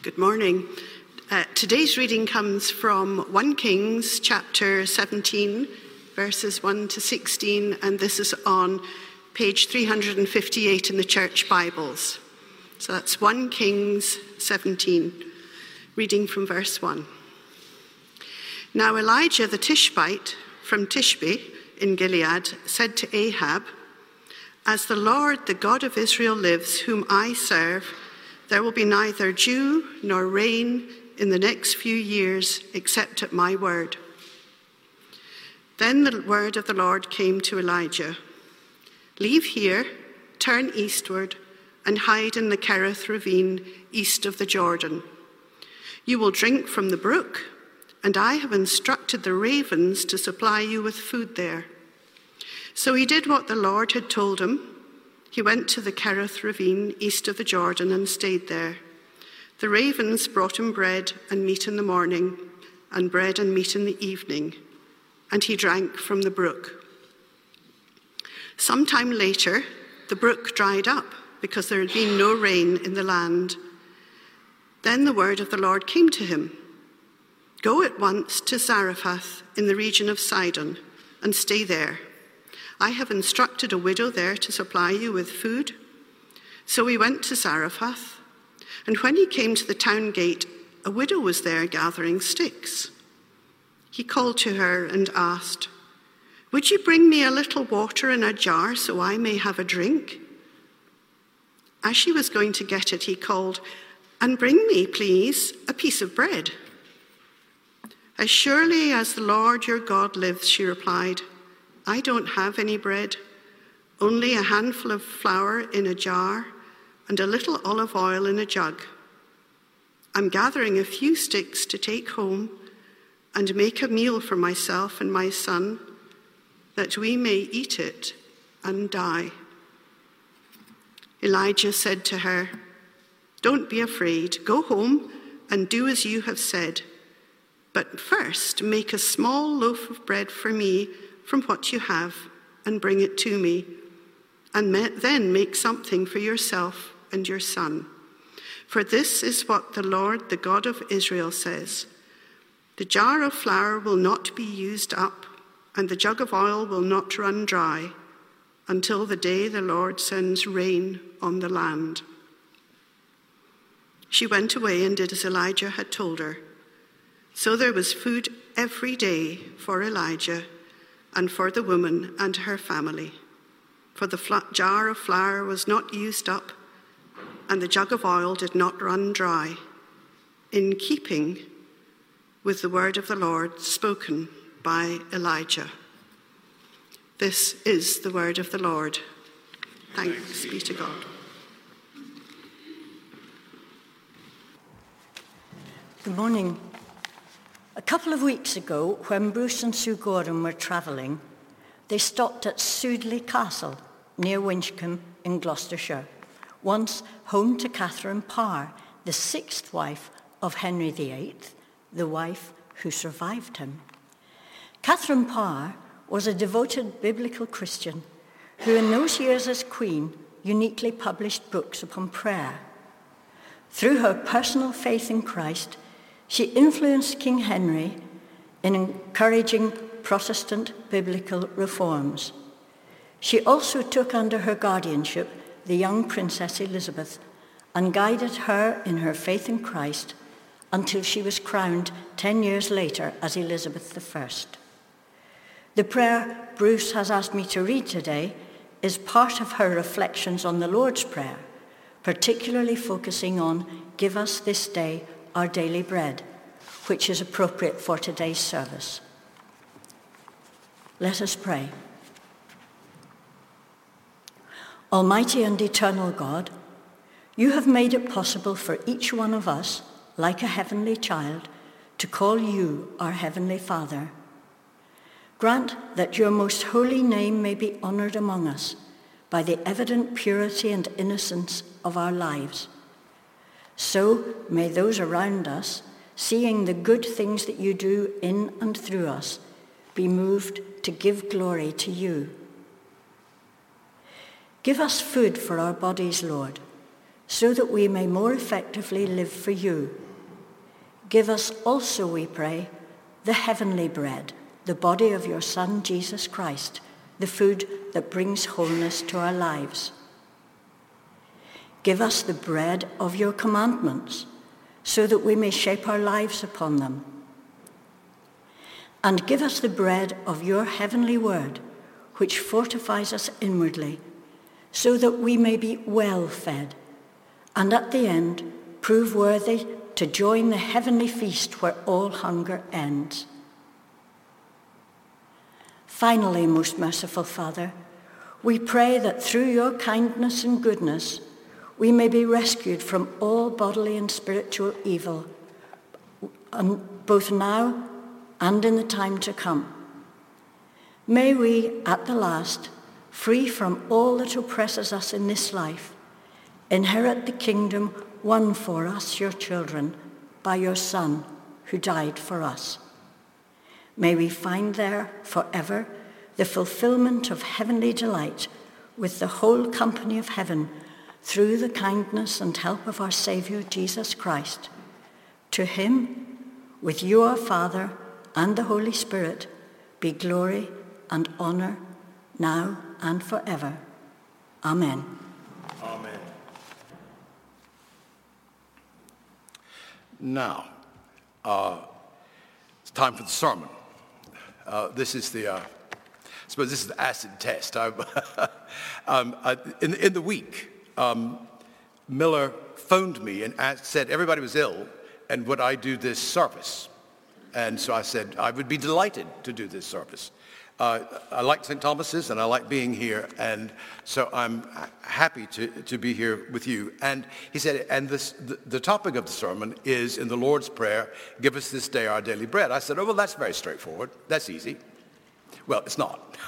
Good morning. Today's reading comes from 1 Kings chapter 17, verses 1 to 16, and this is on page 358 in the church Bibles. So that's 1 Kings 17, reading from verse 1. Now Elijah the Tishbite from Tishbe in Gilead said to Ahab, "As the Lord, the God of Israel lives, whom I serve, there will be neither dew nor rain in the next few years except at my word." Then the word of the Lord came to Elijah. "Leave here, turn eastward, and hide in the Kerith ravine east of the Jordan. You will drink from the brook, and I have instructed the ravens to supply you with food there." So he did what the Lord had told him. He went to the Kerith ravine east of the Jordan and stayed there. The ravens brought him bread and meat in the morning, and bread and meat in the evening, and he drank from the brook. Sometime later, the brook dried up because there had been no rain in the land. Then the word of the Lord came to him. "Go at once to Zarephath in the region of Sidon and stay there. I have instructed a widow there to supply you with food." So he went to Zarephath, and when he came to the town gate, a widow was there gathering sticks. He called to her and asked, "Would you bring me a little water in a jar so I may have a drink?" As she was going to get it, he called, "And bring me, please, a piece of bread." "As surely as the Lord your God lives," she replied, "I don't have any bread, only a handful of flour in a jar and a little olive oil in a jug. I'm gathering a few sticks to take home and make a meal for myself and my son, that we may eat it and die." Elijah said to her, "Don't be afraid. Go home and do as you have said. But first make a small loaf of bread for me from what you have and bring it to me, and then make something for yourself and your son. For this is what the Lord, the God of Israel, says: the jar of flour will not be used up, and the jug of oil will not run dry, until the day the Lord sends rain on the land." She went away and did as Elijah had told her. So there was food every day for Elijah and for the woman and her family. For the jar of flour was not used up, and the jug of oil did not run dry, in keeping with the word of the Lord spoken by Elijah. This is the word of the Lord. Thanks be to God. Good morning. A couple of weeks ago, when Bruce and Sue Gordon were travelling, they stopped at Sudeley Castle, near Winchcombe in Gloucestershire, once home to Catherine Parr, the sixth wife of Henry VIII, the wife who survived him. Catherine Parr was a devoted biblical Christian who, in those years as Queen, uniquely published books upon prayer. Through her personal faith in Christ, she influenced King Henry in encouraging Protestant biblical reforms. She also took under her guardianship the young Princess Elizabeth and guided her in her faith in Christ until she was crowned 10 years later as Elizabeth I. The prayer Bruce has asked me to read today is part of her reflections on the Lord's Prayer, particularly focusing on "Give us this day our daily bread," which is appropriate for today's service. Let us pray. Almighty and eternal God, you have made it possible for each one of us, like a heavenly child, to call you our Heavenly Father. Grant that your most holy name may be honored among us by the evident purity and innocence of our lives. So may those around us, seeing the good things that you do in and through us, be moved to give glory to you. Give us food for our bodies, Lord. so that we may more effectively live for you. Give us also, we pray, the heavenly bread, the body of your Son, Jesus Christ, the food that brings wholeness to our lives. Give us the bread of your commandments, so that we may shape our lives upon them. And give us the bread of your heavenly word, which fortifies us inwardly, so that we may be well fed, and at the end prove worthy to join the heavenly feast where all hunger ends. Finally, most merciful Father, we pray that through your kindness and goodness, we may be rescued from all bodily and spiritual evil, both now and in the time to come. May we, at the last, free from all that oppresses us in this life, inherit the kingdom won for us, your children, by your Son, who died for us. May we find there forever the fulfillment of heavenly delight with the whole company of heaven through the kindness and help of our Saviour, Jesus Christ. To him, with you, our Father, and the Holy Spirit, be glory and honour now and forever. Amen. Amen. Now, it's time for the sermon. This is the acid test. In the week, Miller phoned me and said everybody was ill and would I do this service. And so I said I would be delighted to do this service. I like St. Thomas's and I like being here, and so I'm happy to be here with you. And he said, and the topic of the sermon is in the Lord's Prayer, give us this day our daily bread. I said, oh, well, that's very straightforward. That's easy. Well, it's not.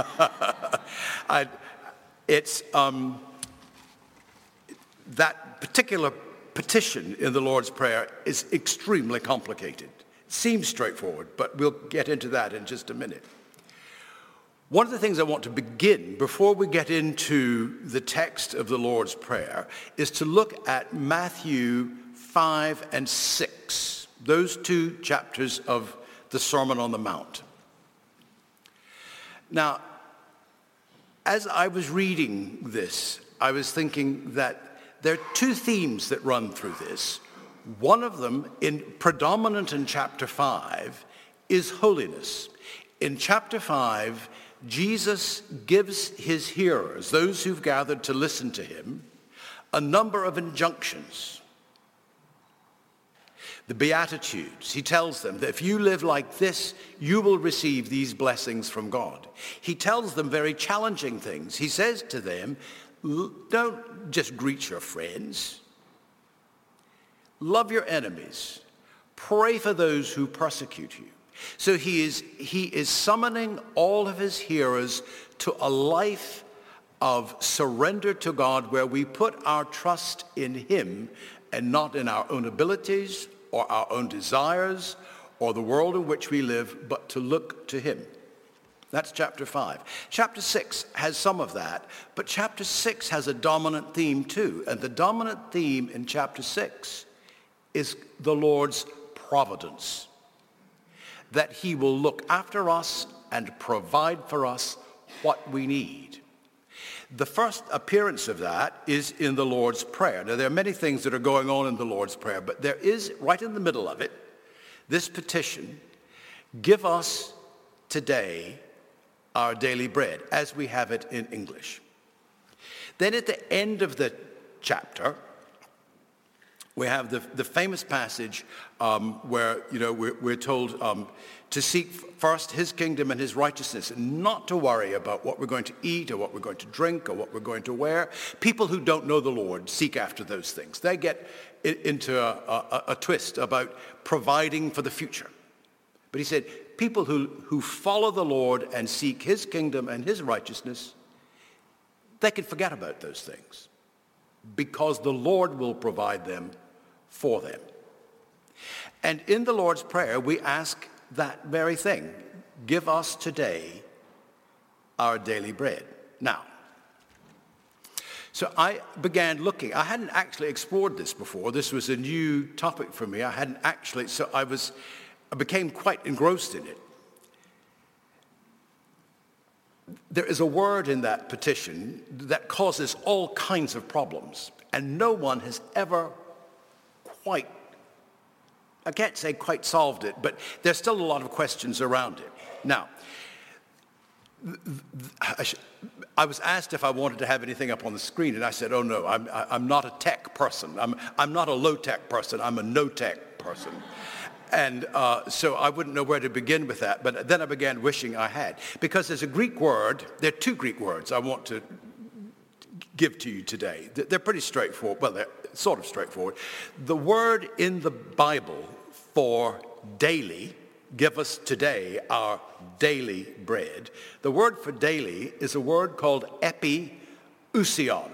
That particular petition in the Lord's Prayer is extremely complicated. It seems straightforward, but we'll get into that in just a minute. One of the things I want to begin, before we get into the text of the Lord's Prayer, is to look at Matthew 5 and 6, those two chapters of the Sermon on the Mount. Now, as I was reading this, I was thinking that there are two themes that run through this. One of them, predominant in chapter 5, is holiness. In chapter 5, Jesus gives his hearers, those who've gathered to listen to him, a number of injunctions. The Beatitudes, he tells them that if you live like this, you will receive these blessings from God. He tells them very challenging things. He says to them, don't just greet your friends. Love your enemies. Pray for those who persecute you. So he is summoning all of his hearers to a life of surrender to God where we put our trust in him and not in our own abilities or our own desires or the world in which we live, but to look to him. That's chapter 5. Chapter 6 has some of that, but chapter 6 has a dominant theme too. And the dominant theme in chapter 6 is the Lord's providence. That he will look after us and provide for us what we need. The first appearance of that is in the Lord's Prayer. Now, there are many things that are going on in the Lord's Prayer, but there is, right in the middle of it, this petition, give us today our daily bread, as we have it in English. Then at the end of the chapter, we have the famous passage where we're told to seek first his kingdom and his righteousness, and not to worry about what we're going to eat or what we're going to drink or what we're going to wear. People who don't know the Lord seek after those things. They get into a twist about providing for the future. But he said, people who follow the Lord and seek his kingdom and his righteousness, they can forget about those things because the Lord will provide them for them. And in the Lord's Prayer, we ask that very thing. Give us today our daily bread. Now, So I began looking. I hadn't actually explored this before. This was a new topic for me. I hadn't actually, so I became quite engrossed in it. There is a word in that petition that causes all kinds of problems, and no one has ever quite, I can't say quite solved it, but there's still a lot of questions around it. Now, I was asked if I wanted to have anything up on the screen, and I said, oh no, I'm not a tech person. I'm not a low-tech person. I'm a no-tech person. And so I wouldn't know where to begin with that, but then I began wishing I had. Because there's a Greek word, there are two Greek words I want to give to you today. They're pretty straightforward. Well, they're sort of straightforward. The word in the Bible for daily, give us today our daily bread. The word for daily is a word called epiousion,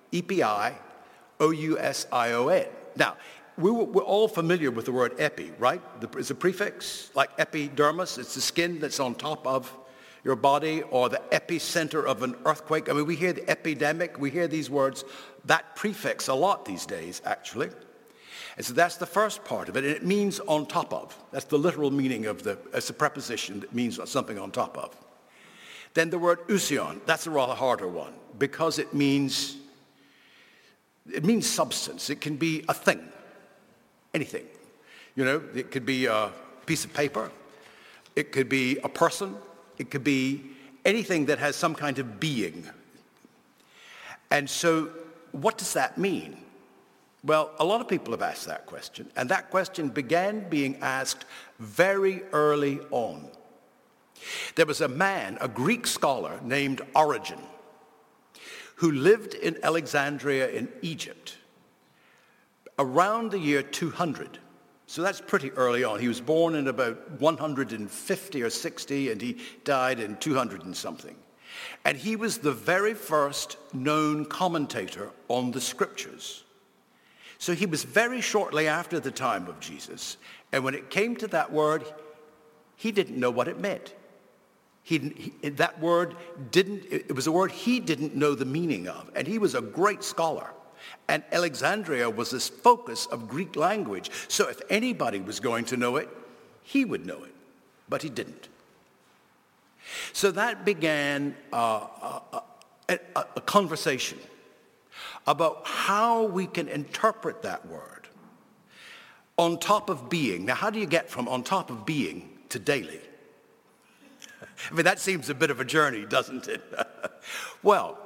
E-P-I-O-U-S-I-O-N. Now, we're all familiar with the word epi, right? It's a prefix, like epidermis. It's the skin that's on top of your body, or the epicenter of an earthquake. I mean, we hear the epidemic. We hear these words, that prefix a lot these days, actually. And so that's the first part of it, and it means on top of. That's the literal meaning of it's a preposition that means something on top of. Then the word ousion, that's a rather harder one, because it means substance. It can be a thing, anything. You know, it could be a piece of paper. It could be a person. It could be anything that has some kind of being. And so what does that mean? Well, a lot of people have asked that question, and that question began being asked very early on. There was a man, a Greek scholar named Origen, who lived in Alexandria in Egypt around the year 200. So that's pretty early on. He was born in about 150 or 60, and he died in 200 and something. And he was the very first known commentator on the scriptures. So he was very shortly after the time of Jesus. And when it came to that word, he didn't know what it meant. That word it was a word he didn't know the meaning of. And he was a great scholar. And Alexandria was this focus of Greek language. So if anybody was going to know it, he would know it. But he didn't. So that began a conversation about how we can interpret that word. On top of being. Now, how do you get from on top of being to daily? I mean, that seems a bit of a journey, doesn't it? Well,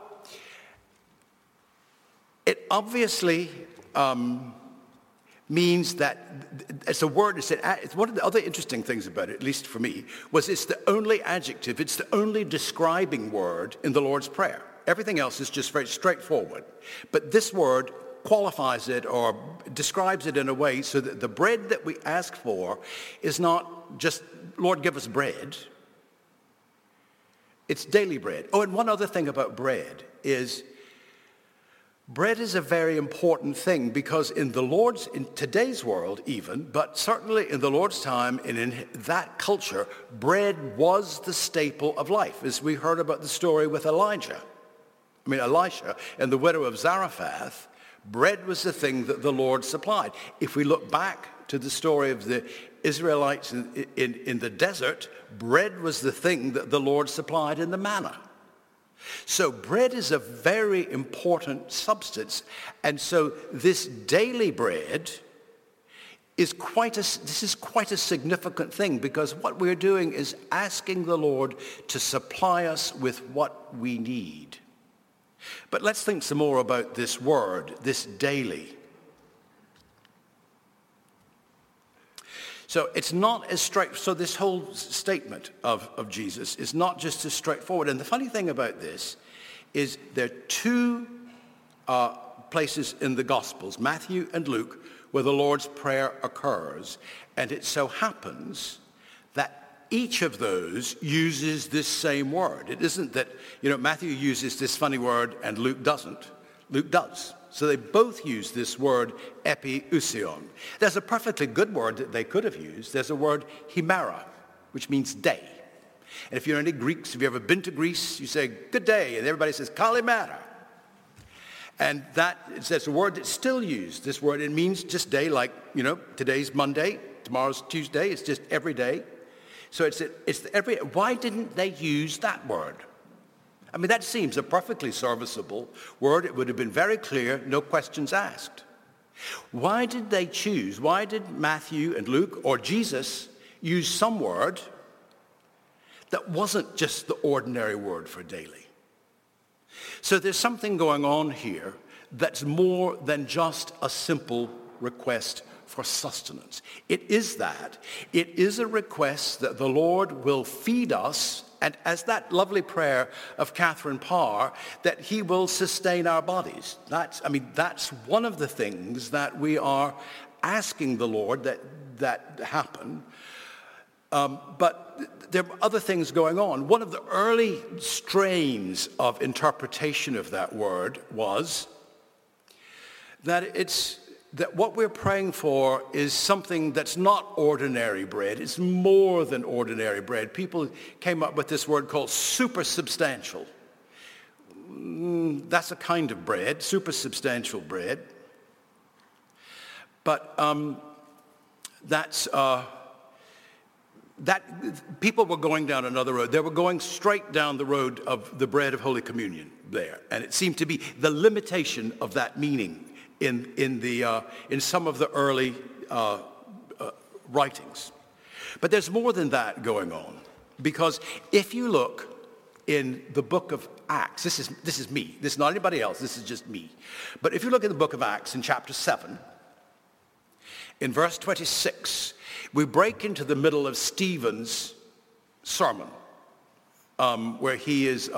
it obviously means that it's a word. It's one of the other interesting things about it, at least for me, was it's the only adjective, it's the only describing word in the Lord's Prayer. Everything else is just very straightforward. But this word qualifies it or describes it in a way so that the bread that we ask for is not just, Lord, give us bread. It's daily bread. Oh, and one other thing about bread is a very important thing, because in today's world even, but certainly in the Lord's time and in that culture, bread was the staple of life. As we heard about the story with Elisha and the widow of Zarephath, bread was the thing that the Lord supplied. If we look back to the story of the Israelites in the desert, bread was the thing that the Lord supplied in the manna. So bread is a very important substance. And so this daily bread is quite a significant thing, because what we're doing is asking the Lord to supply us with what we need. But let's think some more about this word, this daily. So it's not as so this whole statement of Jesus is not just as straightforward. And the funny thing about this is there are two places in the Gospels, Matthew and Luke, where the Lord's Prayer occurs. And it so happens that each of those uses this same word. It isn't that, Matthew uses this funny word and Luke doesn't. Luke does. So they both use this word epiousion. There's a perfectly good word that they could have used. There's a word himera, which means day. And if you're any Greeks, if you've ever been to Greece, you say, good day, and everybody says, kalimera. And that's a word that's still used. This word, it means just day, like, today's Monday, tomorrow's Tuesday. It's just every day. So it's every. Why didn't they use that word? I mean, that seems a perfectly serviceable word. It would have been very clear, no questions asked. Why did they choose? Why did Matthew and Luke or Jesus use some word that wasn't just the ordinary word for daily? So there's something going on here that's more than just a simple request for sustenance. It is that. It is a request that the Lord will feed us, and as that lovely prayer of Catherine Parr, that he will sustain our bodies. That's one of the things that we are asking the Lord that happen. But there are other things going on. One of the early strains of interpretation of that word was that what we're praying for is something that's not ordinary bread. It's more than ordinary bread. People came up with this word called supersubstantial. That's a kind of bread, supersubstantial bread. But that people were going down another road. They were going straight down the road of the bread of Holy Communion there. And it seemed to be the limitation of that meaning in some of the early writings. But there's more than that going on, because if you look in the book of Acts, this is me. This is not anybody else. This is just me. But if you look in the book of Acts in chapter 7, in verse 26, we break into the middle of Stephen's sermon, where he is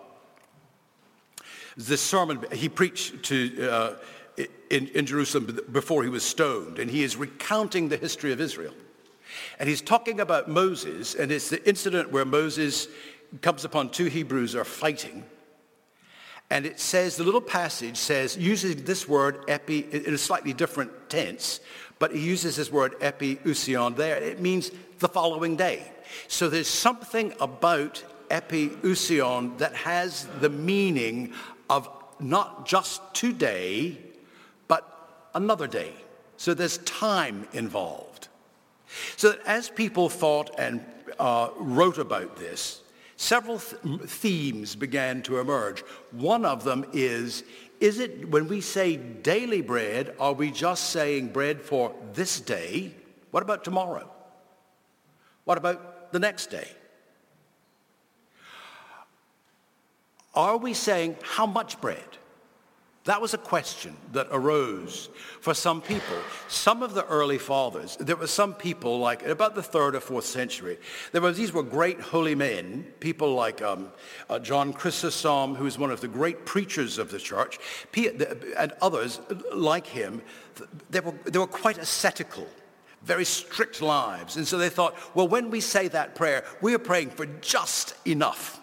this sermon he preached to in Jerusalem before he was stoned, and he is recounting the history of Israel. And he's talking about Moses, and it's the incident where Moses comes upon two Hebrews are fighting. And it says, the little passage says, using this word epi in a slightly different tense, but he uses this word epiousion there. It means the following day. So there's something about epiousion that has the meaning of not just today, but another day. So there's time involved. So that as people thought and wrote about this, several themes began to emerge. One of them is it when we say daily bread, are we just saying bread for this day? What about tomorrow? What about the next day? Are we saying how much bread? That was a question that arose for some people. Some of the early fathers, there were some people like about the 3rd or 4th century, these were great holy men, people like John Chrysostom, who was one of the great preachers of the church, and others like him. They were quite ascetical, very strict lives. And so they thought, well, when we say that prayer, we are praying for just enough.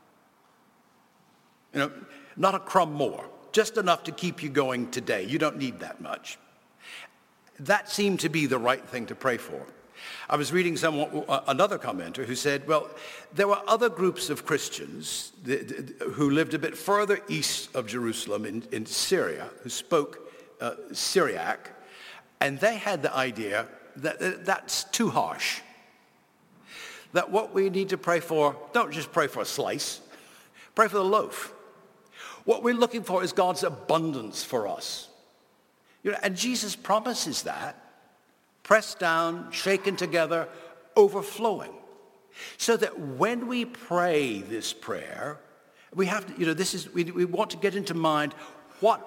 Not a crumb more. Just enough to keep you going today. You don't need that much. That seemed to be the right thing to pray for. I was reading another commenter who said, well, there were other groups of Christians who lived a bit further east of Jerusalem in Syria, who spoke Syriac, and they had the idea that that's too harsh. That what we need to pray for, don't just pray for a slice, pray for the loaf. What we're looking for is God's abundance for us. And Jesus promises that, pressed down, shaken together, overflowing. So that when we pray this prayer, we have to, we want to get into mind what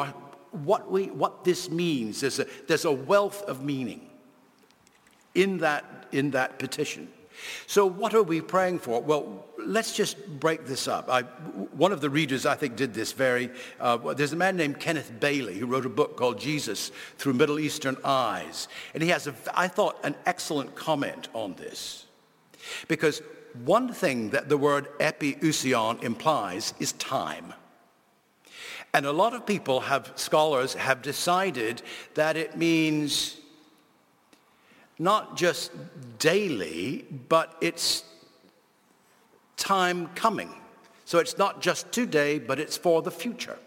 this means. There's a wealth of meaning in that petition. So what are we praying for? Well, let's just break this up. One of the readers, I think, did this there's a man named Kenneth Bailey who wrote a book called Jesus Through Middle Eastern Eyes. And he has, I thought, an excellent comment on this. Because one thing that the word epiousion implies is time. And a lot of people scholars have decided that it means not just daily, but it's time coming. So it's not just today, but it's for the future.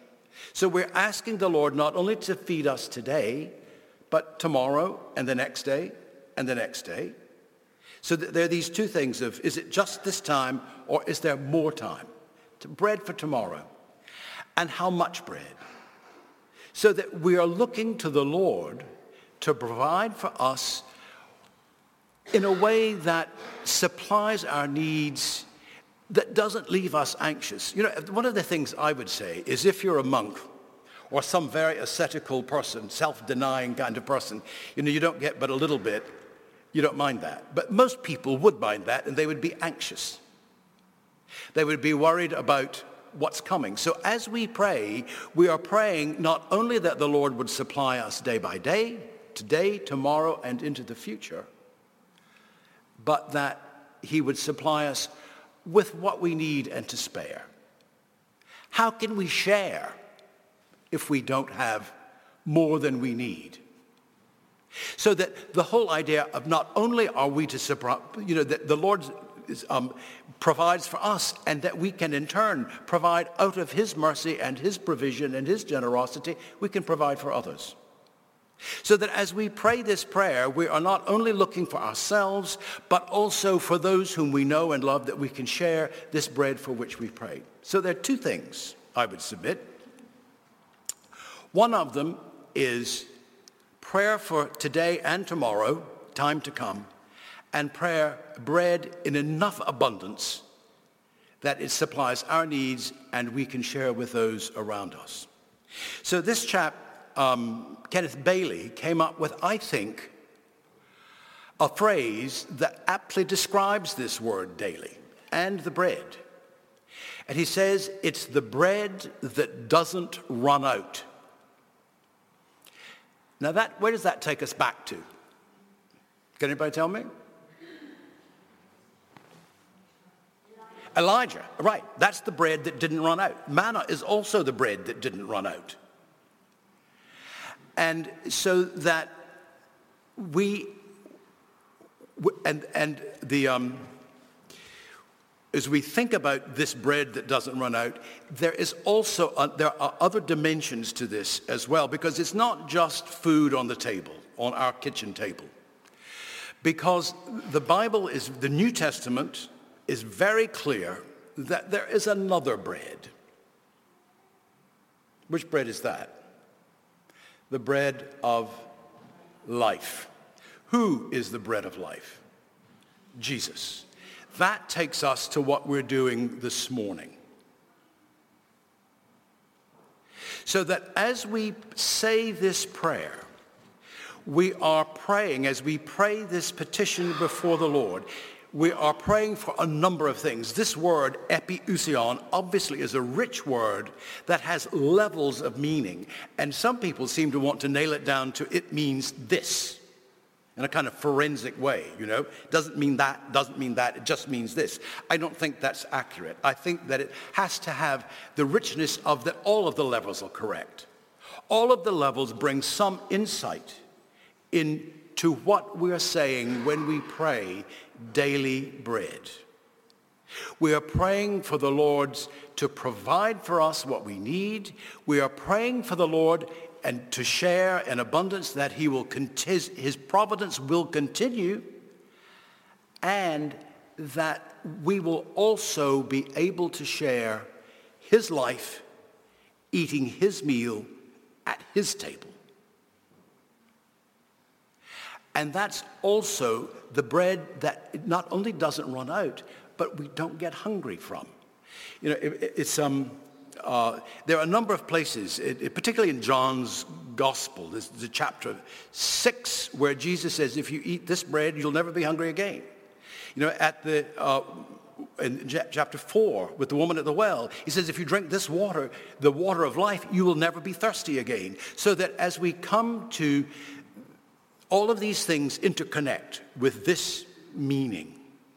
So we're asking the Lord not only to feed us today, but tomorrow and the next day and the next day. So there are these two things of, is it just this time or is there more time? Bread for tomorrow. And how much bread? So that we are looking to the Lord to provide for us in a way that supplies our needs, that doesn't leave us anxious. You know, one of the things I would say is if you're a monk or some very ascetical person, self-denying kind of person, you know, you don't get but a little bit, you don't mind that. But most people would mind that, and they would be anxious. They would be worried about what's coming. So as we pray, we are praying not only that the Lord would supply us day by day, today, tomorrow, and into the future, but that he would supply us with what we need and to spare. How can we share if we don't have more than we need? So that the whole idea of not only are we to supply, you know, that the Lord provides for us, and that we can in turn provide out of his mercy and his provision and his generosity, we can provide for others. So that as we pray this prayer, we are not only looking for ourselves, but also for those whom we know and love, that we can share this bread for which we pray. So there are two things I would submit. One of them is prayer for today and tomorrow, time to come, and bread in enough abundance that it supplies our needs and we can share with those around us. So this chap, Kenneth Bailey, came up with, I think, a phrase that aptly describes this word daily and the bread. And he says, it's the bread that doesn't run out. Now where does that take us back to? Can anybody tell me? Elijah, right. That's the bread that didn't run out. Manna is also the bread that didn't run out. And so that as we think about this bread that doesn't run out, there are other dimensions to this as well, because it's not just food on the table, on our kitchen table. Because the New Testament is very clear that there is another bread. Which bread is that? The bread of life. Who is the bread of life? Jesus. That takes us to what we're doing this morning. So that as we say this prayer, we are praying, as we pray this petition before the Lord, we are praying for a number of things. This word, epiousion, obviously is a rich word that has levels of meaning. And some people seem to want to nail it down to it means this, in a kind of forensic way, you know. Doesn't mean that, it just means this. I don't think that's accurate. I think that it has to have the richness of that all of the levels are correct. All of the levels bring some insight into what we're saying when we pray daily bread. We are praying for the Lord to provide for us what we need. We are praying for the Lord and to share in abundance, that his providence will continue, and that we will also be able to share his life, eating his meal at his table. And that's also the bread that not only doesn't run out, but we don't get hungry from. You know, there are a number of places, particularly in John's Gospel, there's the chapter 6, where Jesus says, if you eat this bread, you'll never be hungry again. You know, in chapter 4, with the woman at the well, he says, if you drink this water, the water of life, you will never be thirsty again. So that as we come to all of these things interconnect with this meaning.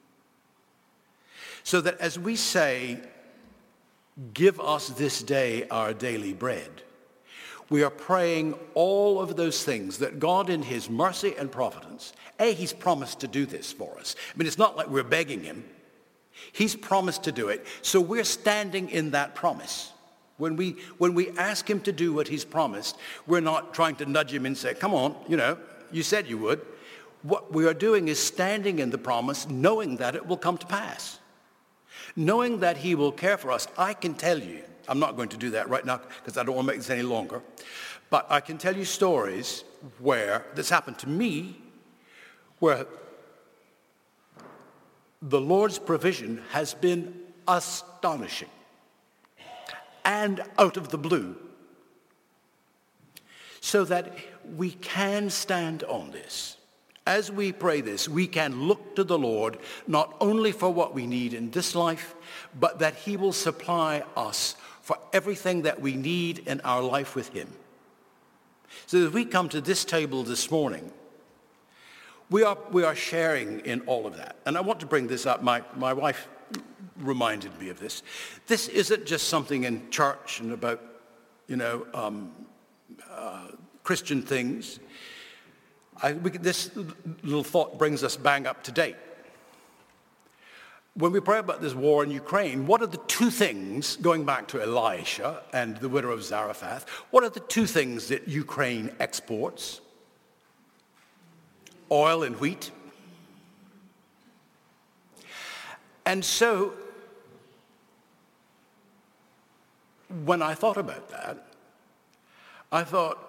So that as we say, give us this day our daily bread, we are praying all of those things that God in his mercy and providence, he's promised to do this for us. I mean, it's not like we're begging him. He's promised to do it. So we're standing in that promise. When we ask him to do what he's promised, we're not trying to nudge him and say, come on, you said you would. What we are doing is standing in the promise, knowing that it will come to pass. Knowing that he will care for us. I can tell you, I'm not going to do that right now because I don't want to make this any longer, but I can tell you stories where this happened to me, where the Lord's provision has been astonishing and out of the blue, so that we can stand on this. As we pray this, we can look to the Lord not only for what we need in this life, but that he will supply us for everything that we need in our life with him. So as we come to this table this morning, we are sharing in all of that. And I want to bring this up. My wife reminded me of this. This isn't just something in church and about, Christian things. This little thought brings us bang up to date. When we pray about this war in Ukraine, what are the two things, going back to Elisha and the widow of Zarephath, what are the two things that Ukraine exports? Oil and wheat. And so, when I thought about that, I thought,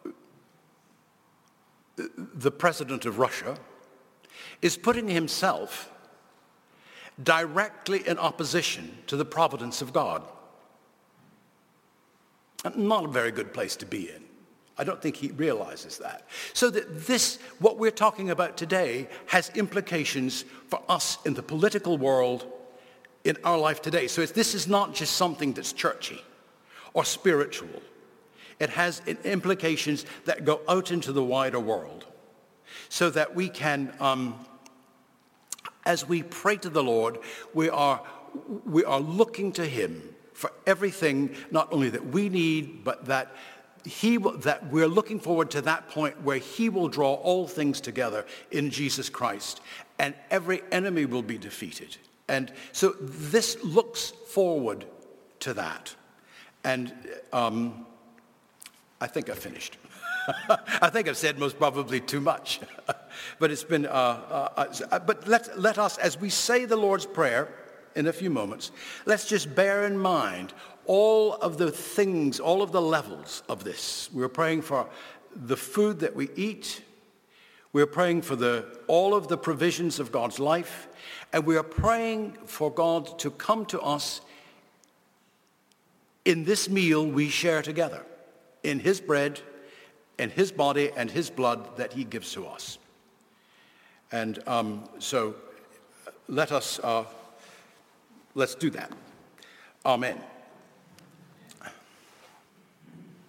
the president of Russia is putting himself directly in opposition to the providence of God. Not a very good place to be in. I don't think he realizes that. So that this, what we're talking about today, has implications for us in the political world in our life today. So this is not just something that's churchy or spiritual. It has implications that go out into the wider world, so that we can, as we pray to the Lord, we are looking to him for everything, not only that we need, but that we're looking forward to that point where he will draw all things together in Jesus Christ, and every enemy will be defeated. And so this looks forward to that. And I think I've finished. I think I've said most probably too much. But it's been, but let us, as we say the Lord's Prayer in a few moments, let's just bear in mind all of the things, all of the levels of this. We're praying for the food that we eat. We're praying for all of the provisions of God's life. And we are praying for God to come to us in this meal we share together, in his bread, and his body, and his blood that he gives to us. And so let's do that. Amen.